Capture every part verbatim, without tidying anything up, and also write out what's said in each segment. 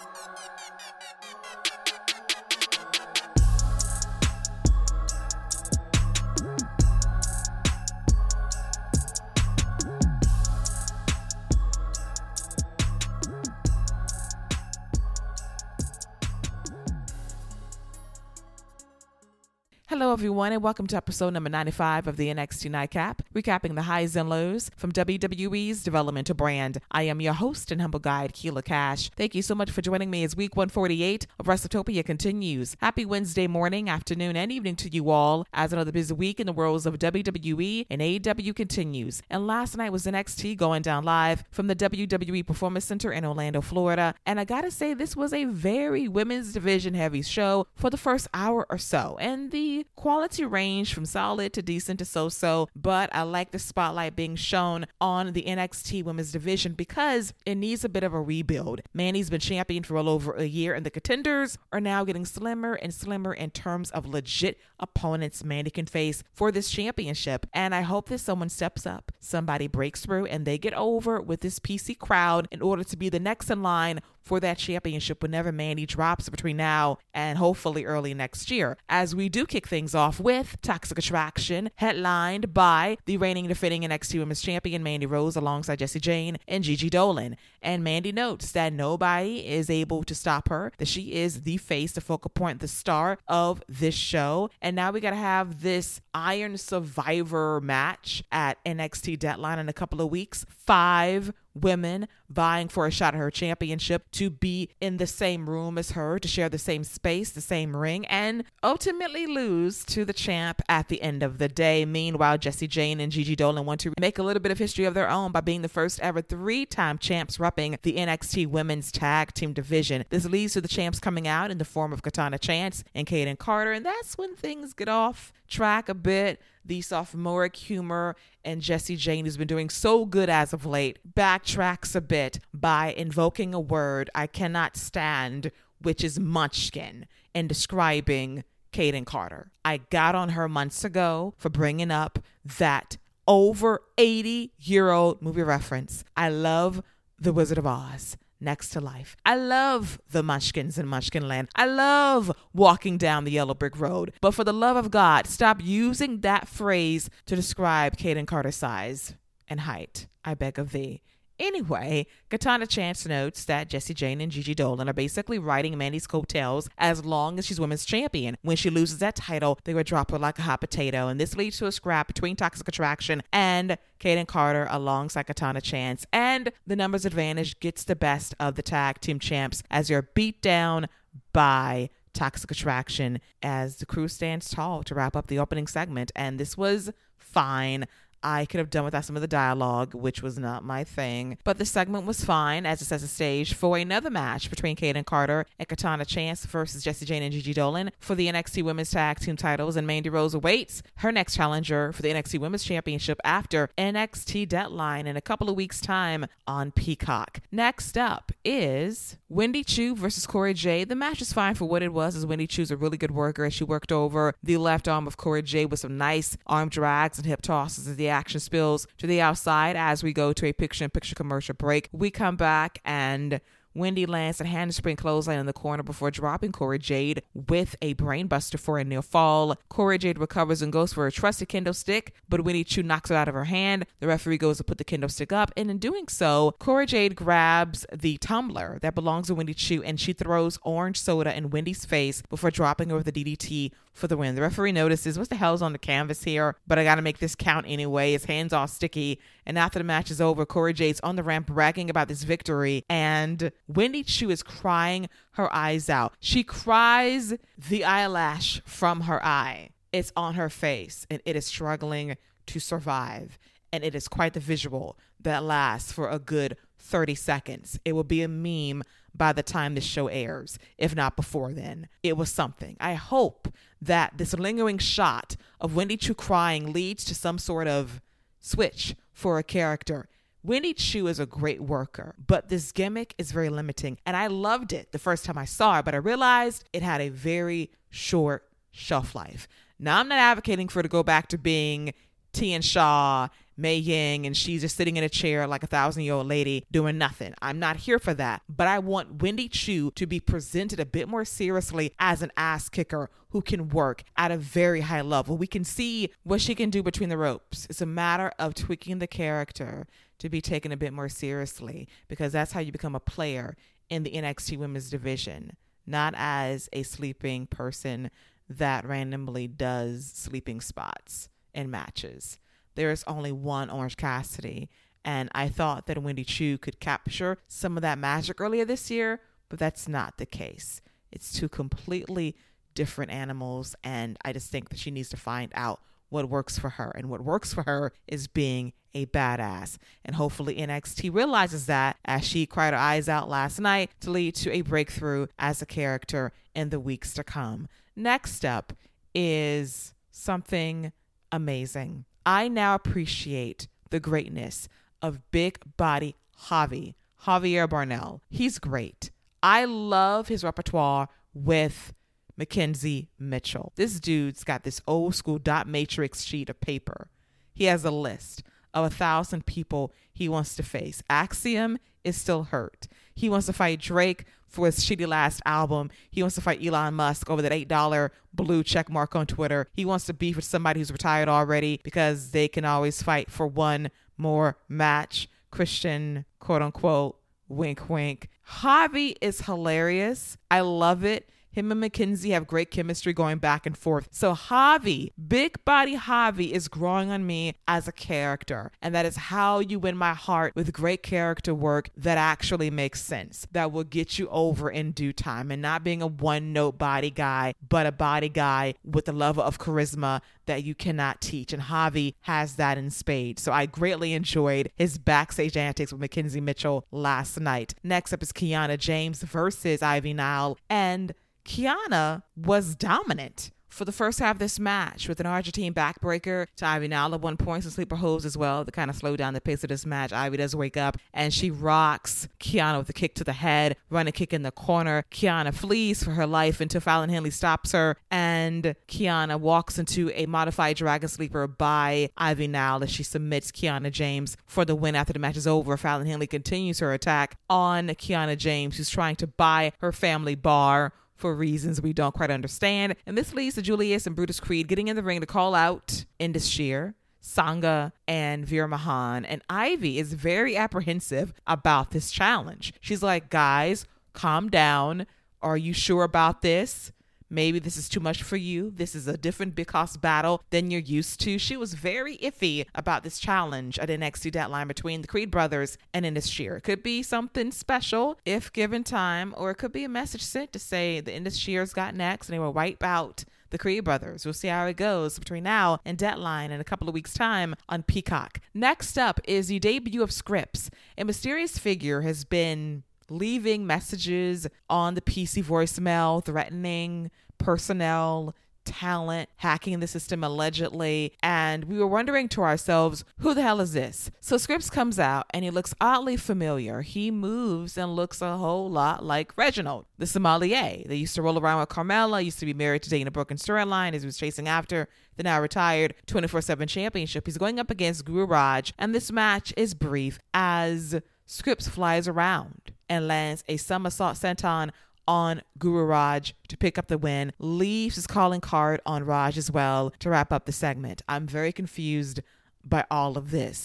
Hello, everyone, and welcome to episode number ninety-five of the N X T Nightcap, recapping the highs and lows from W W E's developmental brand. I am your host and humble guide, Keela Cash. Thank you so much for joining me as week one forty-eight of WrestleTopia continues. Happy Wednesday morning, afternoon, and evening to you all as another busy week in the worlds of W W E and A E W continues. And last night was N X T going down live from the W W E Performance Center in Orlando, Florida. And I gotta say, this was a very women's division heavy show for the first hour or so. And the quality range from solid to decent to so-so, but I like the spotlight being shown on the N X T women's division because it needs a bit of a rebuild. Mandy's been champion for well over a year, and the contenders are now getting slimmer and slimmer in terms of legit opponents Mandy can face for this championship. And I hope that someone steps up, somebody breaks through, and they get over with this P C crowd in order to be the next in line for that championship whenever Mandy drops between now and hopefully early next year. As we do kick things off with Toxic Attraction, headlined by the reigning defending N X T Women's Champion Mandy Rose alongside Jessie Jane and Gigi Dolan. And Mandy notes that nobody is able to stop her, that she is the face, the focal point, the star of this show. And now we got to have this Iron Survivor match at N X T Deadline in a couple of weeks. Five women vying for a shot at her championship to be in the same room as her, to share the same space, the same ring, and ultimately lose to the champ at the end of the day. Meanwhile, Jessie Jane and Gigi Dolan want to make a little bit of history of their own by being the first ever three-time champs repping the N X T Women's Tag Team Division. This leads to the champs coming out in the form of Katana Chance and Kayden Carter, and that's when things get off track a bit. The sophomoric humor and Jessie Jane, who's been doing so good as of late, backtracks a bit by invoking a word I cannot stand, which is munchkin, and describing Kayden Carter. I got on her months ago for bringing up that over eighty-year-old movie reference. I love The Wizard of Oz. Next to life. I love the Munchkins in Munchkinland. I love walking down the yellow brick road. But for the love of God, stop using that phrase to describe Kayden Carter's size and height. I beg of thee. Anyway, Katana Chance notes that Jessie Jane and Gigi Dolan are basically riding Mandy's coattails as long as she's women's champion. When she loses that title, they would drop her like a hot potato, and this leads to a scrap between Toxic Attraction and Kayden Carter alongside Katana Chance, and the numbers advantage gets the best of the tag team champs as they're beat down by Toxic Attraction as the crew stands tall to wrap up the opening segment, and this was fine. I could have done without some of the dialogue, which was not my thing. But the segment was fine as it sets the stage for another match between Kayden Carter and Katana Chance versus Jessie Jane and Gigi Dolan for the N X T Women's Tag Team titles. And Mandy Rose awaits her next challenger for the N X T Women's Championship after N X T Deadline in a couple of weeks' time on Peacock. Next up is Wendy Choo versus Corey Jade. The match is fine for what it was, as Wendy Choo's a really good worker as she worked over the left arm of Corey Jade with some nice arm drags and hip tosses as the action spills to the outside as we go to a picture-in-picture commercial break. We come back and Wendy lands a handspring clothesline in the corner before dropping Corey Jade with a brainbuster for a near fall. Corey Jade recovers and goes for a trusted kendo stick, but Wendy Choo knocks it out of her hand. The referee goes to put the kendo stick up, and in doing so, Corey Jade grabs the tumbler that belongs to Wendy Choo, and she throws orange soda in Wendy's face before dropping her with a D D T for the win. The referee notices, what the hell's on the canvas here? But I gotta make this count anyway. His hand's all sticky. And after the match is over, Corey Jade's on the ramp bragging about this victory, and Wendy Choo is crying her eyes out. She cries the eyelash from her eye. It's on her face, and it is struggling to survive. And it is quite the visual that lasts for a good thirty seconds. It will be a meme by the time this show airs, if not before then. It was something. I hope that this lingering shot of Wendy Choo crying leads to some sort of switch for a character. Wendy Choo is a great worker, but this gimmick is very limiting. And I loved it the first time I saw it, but I realized it had a very short shelf life. Now, I'm not advocating for it to go back to being Tian Shaw, Mei Ying, and she's just sitting in a chair like a thousand-year-old lady doing nothing. I'm not here for that. But I want Wendy Choo to be presented a bit more seriously as an ass kicker who can work at a very high level. We can see what she can do between the ropes. It's a matter of tweaking the character to be taken a bit more seriously, because that's how you become a player in the N X T Women's Division, not as a sleeping person that randomly does sleeping spots in matches. There is only one Orange Cassidy, and I thought that Wendy Choo could capture some of that magic earlier this year, but that's not the case. It's two completely different animals, and I just think that she needs to find out what works for her, and what works for her is being a badass. And hopefully N X T realizes that as she cried her eyes out last night to lead to a breakthrough as a character in the weeks to come. Next up is something amazing. I now appreciate the greatness of big body Javi, Javier Barnell. He's great. I love his repertoire with Mackenzie Mitchell. This dude's got this old school dot matrix sheet of paper. He has a list of a thousand people he wants to face. Axiom is still hurt. He wants to fight Drake for his shitty last album. He wants to fight Elon Musk over that eight dollar blue check mark on Twitter. He wants to beef with somebody who's retired already because they can always fight for one more match. Christian, quote unquote, wink, wink. Javi is hilarious. I love it. Him and Mackenzie have great chemistry going back and forth. So Javi, big body Javi, is growing on me as a character. And that is how you win my heart, with great character work that actually makes sense, that will get you over in due time, and not being a one-note body guy, but a body guy with the level of charisma that you cannot teach. And Javi has that in spades. So I greatly enjoyed his backstage antics with Mackenzie Mitchell last night. Next up is Kiana James versus Ivy Nile. And Kiana was dominant for the first half of this match, with an Argentine backbreaker to Ivy Nile at one point, some sleeper holds as well to kind of slow down the pace of this match. Ivy does wake up and she rocks Kiana with a kick to the head, running kick in the corner. Kiana flees for her life until Fallon Henley stops her, and Kiana walks into a modified dragon sleeper by Ivy Nile as she submits Kiana James for the win. After the match is over, Fallon Henley continues her attack on Kiana James, who's trying to buy her family bar for reasons we don't quite understand. And this leads to Julius and Brutus Creed getting in the ring to call out Indus Sher, Sangha, and Veer Mahan. And Ivy is very apprehensive about this challenge. She's like, guys, calm down. Are you sure about this? Maybe this is too much for you. This is a different big cost battle than you're used to. She was very iffy about this challenge at N X T deadline between the Creed brothers and Indus Sher. It could be something special if given time, or it could be a message sent to say the Indus Sher's got next and they will wipe out the Creed brothers. We'll see how it goes between now and deadline in a couple of weeks' time on Peacock. Next up is the debut of Scripps. A mysterious figure has been leaving messages on the P C voicemail, threatening personnel, talent, hacking the system allegedly. And we were wondering to ourselves, who the hell is this? So Scripps comes out and he looks oddly familiar. He moves and looks a whole lot like Reginald, the sommelier. They used to roll around with Carmella, used to be married to Dana Brooke and storyline as he was chasing after the now retired twenty-four seven championship. He's going up against Guru Raj, and this match is brief as Scripps flies around and lands a somersault senton on Guru Raj to pick up the win, leaves his calling card on Raj as well to wrap up the segment. I'm very confused by all of this.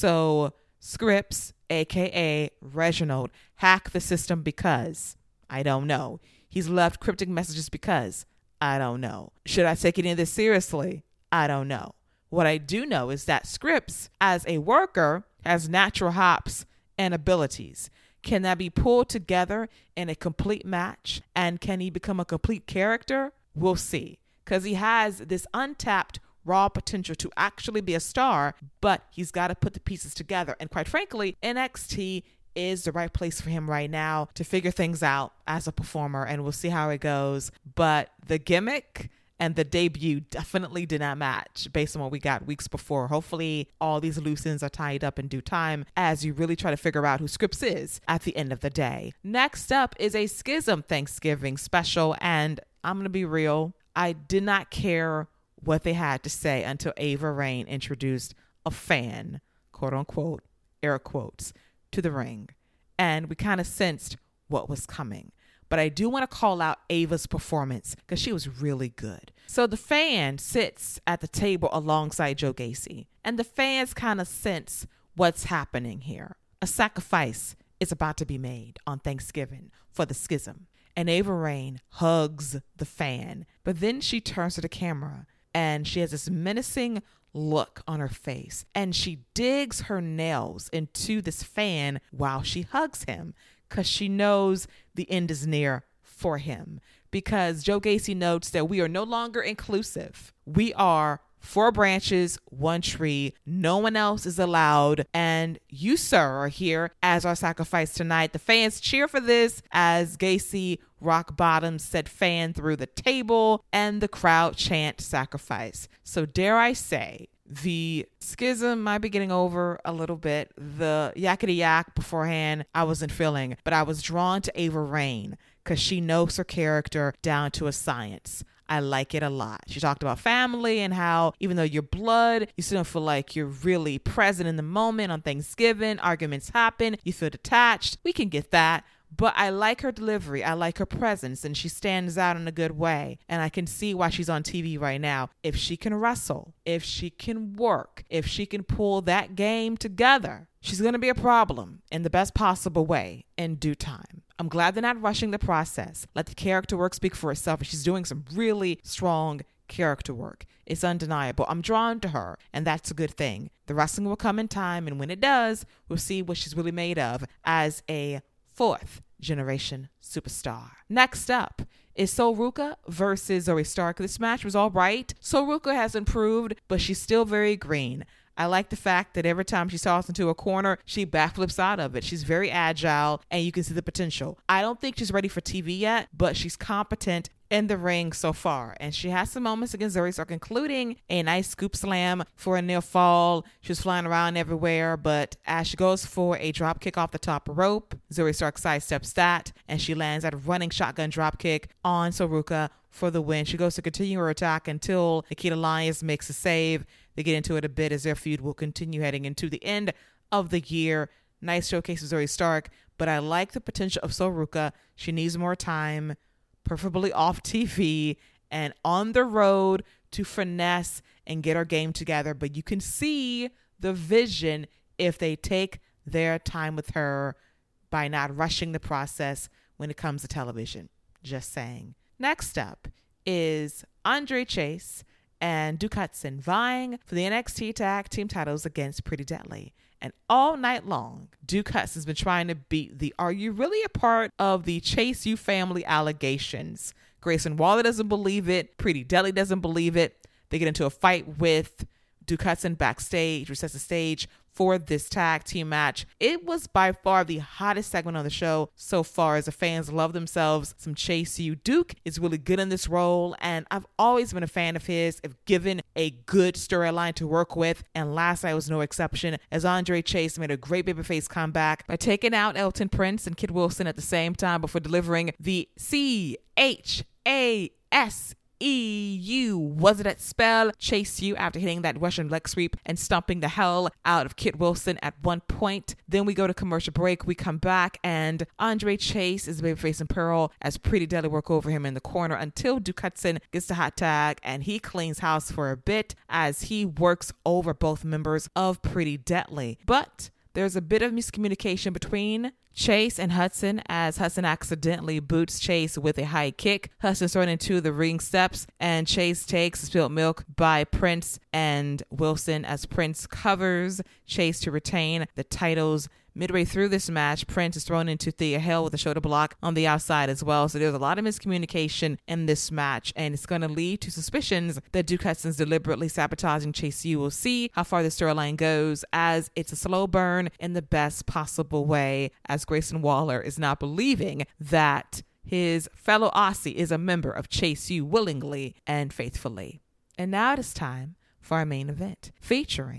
So Scripps, aka Reginald, hacked the system because I don't know. He's left cryptic messages because I don't know. Should I take any of this seriously? I don't know. What I do know is that Scripps, as a worker, has natural hops and abilities. Can that be pulled together in a complete match? And can he become a complete character? We'll see. Because he has this untapped raw potential to actually be a star, but he's got to put the pieces together. And quite frankly, N X T is the right place for him right now to figure things out as a performer, and we'll see how it goes. But the gimmick and the debut definitely did not match based on what we got weeks before. Hopefully all these loose ends are tied up in due time as you really try to figure out who Scripps is at the end of the day. Next up is a Schism Thanksgiving special, and I'm going to be real. I did not care what they had to say until Ava Raine introduced a fan, quote unquote, air quotes, to the ring. And we kind of sensed what was coming. But I do want to call out Ava's performance because she was really good. So the fan sits at the table alongside Joe Gacy, and the fans kind of sense what's happening here. A sacrifice is about to be made on Thanksgiving for the schism. And Ava Raine hugs the fan, but then she turns to the camera and she has this menacing look on her face, and she digs her nails into this fan while she hugs him, because she knows the end is near for him. Because Joe Gacy notes that we are no longer inclusive. We are four branches, one tree. No one else is allowed. And you, sir, are here as our sacrifice tonight. The fans cheer for this as Gacy rock bottom said fan through the table, and the crowd chant sacrifice. So dare I say, the schism might be getting over a little bit. The yakety yak beforehand, I wasn't feeling, but I was drawn to Ava Raine because she knows her character down to a science. I like it a lot. She talked about family and how even though you're blood, you still don't feel like you're really present in the moment on Thanksgiving. Arguments happen. You feel detached. We can get that. But I like her delivery. I like her presence, and she stands out in a good way. And I can see why she's on T V right now. If she can wrestle, if she can work, if she can pull that game together, she's going to be a problem in the best possible way in due time. I'm glad they're not rushing the process. Let the character work speak for itself. And she's doing some really strong character work. It's undeniable. I'm drawn to her, and that's a good thing. The wrestling will come in time, and when it does, we'll see what she's really made of as a fourth generation superstar. Next up is Sol Ruca versus Zoey Stark. This match was all right. Sol Ruca has improved, but she's still very green. I like the fact that every time she tosses into a corner, she backflips out of it. She's very agile, and you can see the potential. I don't think she's ready for T V yet, but she's competent in the ring so far. And she has some moments against Zoey Stark, including a nice scoop slam for a near fall. She was flying around everywhere, but as she goes for a drop kick off the top rope, Zoey Stark sidesteps that, and she lands at a running shotgun drop kick on Sol Ruca for the win. She goes to continue her attack until Nikita Lyons makes a save. They get into it a bit as their feud will continue heading into the end of the year. Nice showcase of Zoey Stark, but I like the potential of Sol Ruca. She needs more time, preferably off T V and on the road to finesse and get her game together. But you can see the vision if they take their time with her by not rushing the process when it comes to television. Just saying. Next up is Andre Chase and Duke Hudson vying for the N X T Tag Team titles against Pretty Deadly. And all night long, Duke Hudson's been trying to beat the "Are you really a part of the Chase U family" allegations. Grayson Waller doesn't believe it. Pretty Deadly doesn't believe it. They get into a fight with Duke Hudson backstage, which sets the stage for this tag team match. It was by far the hottest segment on the show so far, as the fans love themselves some Chase U. Duke is really good in this role, and I've always been a fan of his if given a good storyline to work with, and last night was no exception, as Andre Chase made a great babyface comeback by taking out Elton Prince and Kid Wilson at the same time before delivering the C H A S E U. Was it that spell? Chase U after hitting that Russian leg sweep and stomping the hell out of Kit Wilson at one point. Then we go to commercial break. We come back and Andre Chase is babyface in peril as Pretty Deadly work over him in the corner until Duke Hudson gets the hot tag and he cleans house for a bit as he works over both members of Pretty Deadly. But there's a bit of miscommunication between Chase and Hudson as Hudson accidentally boots Chase with a high kick. Hudson's thrown into the ring steps and Chase takes spilled milk by Prince and Wilson as Prince covers Chase to retain the titles. Midway through this match, Prince is thrown into Thea Hale with a shoulder block on the outside as well. So there's a lot of miscommunication in this match, and it's going to lead to suspicions that Duke Hudson's deliberately sabotaging Chase U. We'll see how far the storyline goes, as it's a slow burn in the best possible way, as Grayson Waller is not believing that his fellow Aussie is a member of Chase U willingly and faithfully. And now it is time for our main event, featuring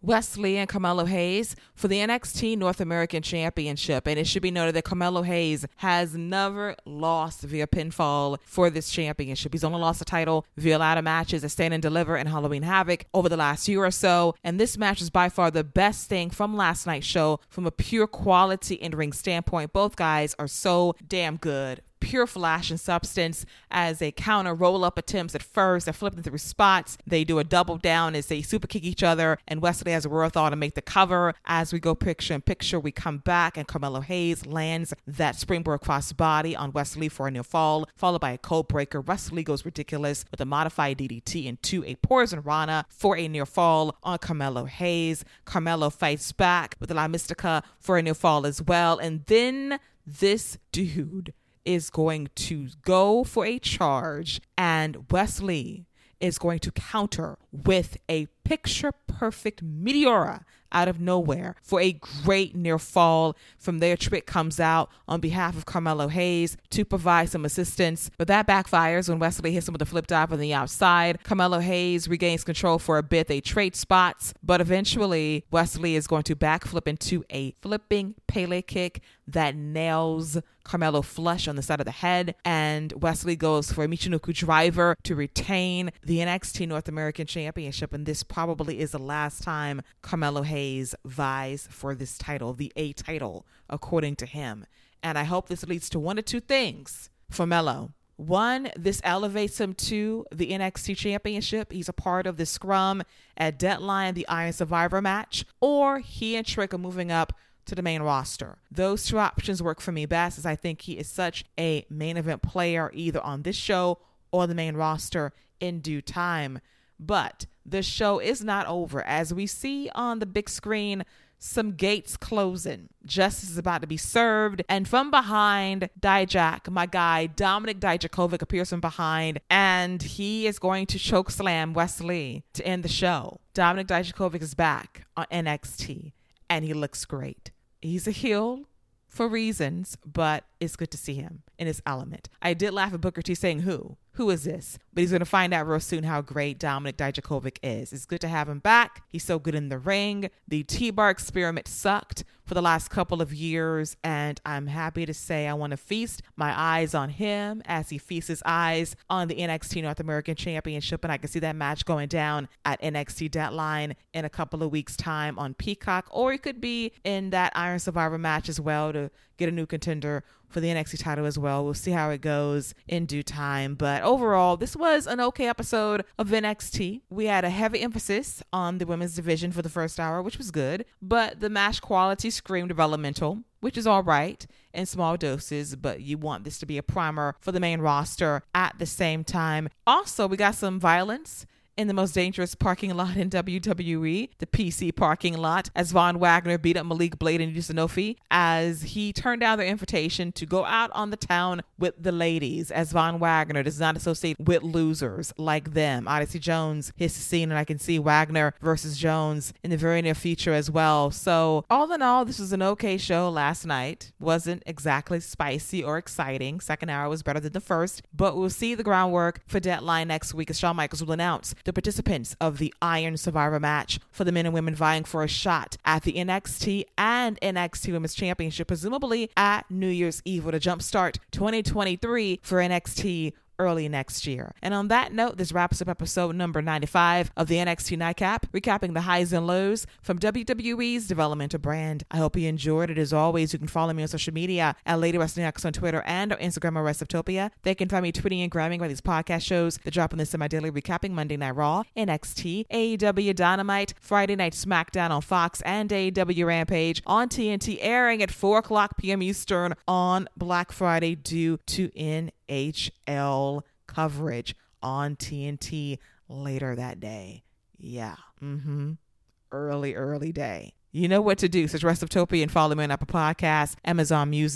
Wes Lee and Carmelo Hayes for the N X T North American Championship. And it should be noted that Carmelo Hayes has never lost via pinfall for this championship. He's only lost the title via ladder matches at Stand and Deliver and Halloween Havoc over the last year or so. And this match is by far the best thing from last night's show from a pure quality in-ring standpoint. Both guys are so damn good. Pure flash and substance as they counter roll-up attempts at first. They're flipping through spots. They do a double down as they super kick each other, and Wes Lee has a wherewithal to make the cover. As we go picture in picture, we come back, and Carmelo Hayes lands that springboard cross body on Wes Lee for a near fall, followed by a code breaker. Wes Lee goes ridiculous with a modified D D T into a Poison Rana for a near fall on Carmelo Hayes. Carmelo fights back with a La Mystica for a near fall as well, and then this dude is going to go for a charge, and Wes Lee is going to counter with a picture-perfect Meteora out of nowhere for a great near fall. From there, Trick comes out on behalf of Carmelo Hayes to provide some assistance, but that backfires when Wes Lee hits him with a flip dive on the outside. Carmelo Hayes regains control for a bit. They trade spots, but eventually Wes Lee is going to backflip into a flipping Pele kick that nails Carmelo flush on the side of the head, and Wes Lee goes for a Michinoku driver to retain the N X T North American Championship, and this probably is the last time Carmelo Hayes vies for this title, the A title, according to him. And I hope this leads to one of two things for Melo. One, this elevates him to the N X T Championship. He's a part of the scrum at Deadline, the Iron Survivor match, or he and Trick are moving up to the main roster. Those two options work for me best, as I think he is such a main event player either on this show or the main roster in due time. But the show is not over. As we see on the big screen, some gates closing. Justice is about to be served, and from behind, Dijak, my guy Dominic Dijakovic, appears from behind, and he is going to chokeslam Wes Lee to end the show. Dominic Dijakovic is back on N X T, and he looks great. He's a heel for reasons, but it's good to see him in his element. I did laugh at Booker T saying, who? Who is this? But he's going to find out real soon how great Dominic Dijakovic is. It's good to have him back. He's so good in the ring. The T-Bar experiment sucked for the last couple of years, and I'm happy to say I want to feast my eyes on him as he feasts his eyes on the N X T North American Championship, and I can see that match going down at N X T Deadline in a couple of weeks' time on Peacock, or it could be in that Iron Survivor match as well to get a new contender for the N X T title as well. We'll see how it goes in due time. But overall, this was an okay episode of N X T. We had a heavy emphasis on the women's division for the first hour, which was good. But the match quality screamed developmental, which is all right in small doses, but you want this to be a primer for the main roster at the same time. Also, we got some violence in the most dangerous parking lot in W W E, the P C parking lot, as Von Wagner beat up Malik Blade and Yuta Sanofi as he turned down their invitation to go out on the town with the ladies, as Von Wagner does not associate with losers like them. Odyssey Jones hits the scene, and I can see Wagner versus Jones in the very near future as well. So all in all, this was an okay show last night. Wasn't exactly spicy or exciting. Second hour was better than the first, but we'll see the groundwork for Deadline next week as Shawn Michaels will announce the participants of the Iron Survivor match for the men and women vying for a shot at the N X T and N X T Women's Championship, presumably at New Year's Eve, to jumpstart twenty twenty-three for N X T early next year. And on that note, this wraps up episode number ninety-five of the N X T Nightcap, recapping the highs and lows from W W E's developmental brand. I hope you enjoyed it. As always, you can follow me on social media at Lady Wrestling X on Twitter and on Instagram at Wrestleptopia. They can find me tweeting and grabbing by these podcast shows that drop in the semi-daily recapping Monday Night Raw, N X T, A E W Dynamite, Friday Night SmackDown on Fox, and A E W Rampage on T N T, airing at four o'clock p.m. Eastern on Black Friday due to N H L coverage on T N T later that day. Yeah. Mm-hmm. Early, early day. You know what to do. Search Wrestleptopia and follow me on Apple Podcasts, Amazon Music,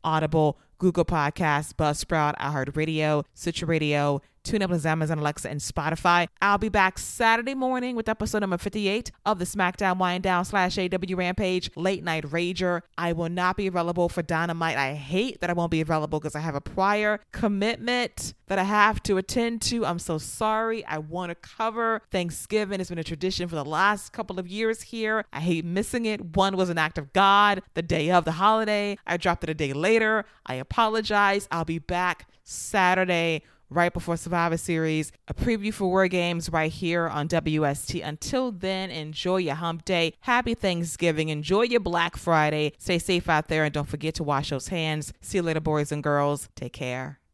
Audible, Google Podcasts, Buzzsprout, iHeartRadio, Stitcher Radio, TuneIn with Amazon Alexa, and Spotify. I'll be back Saturday morning with episode number fifty-eight of the SmackDown Wind Down slash A W Rampage Late Night Rager. I will not be available for Dynamite. I hate that I won't be available because I have a prior commitment that I have to attend to. I'm so sorry. I want to cover Thanksgiving. It's been a tradition for the last couple of years here. I hate missing it. One was an act of God the day of the holiday. I dropped it a day later. I apologize. I'll be back Saturday right before Survivor Series, a preview for War Games right here on W S T. Until then, enjoy your hump day. Happy Thanksgiving. Enjoy your Black Friday. Stay safe out there and don't forget to wash those hands. See you later, boys and girls. Take care.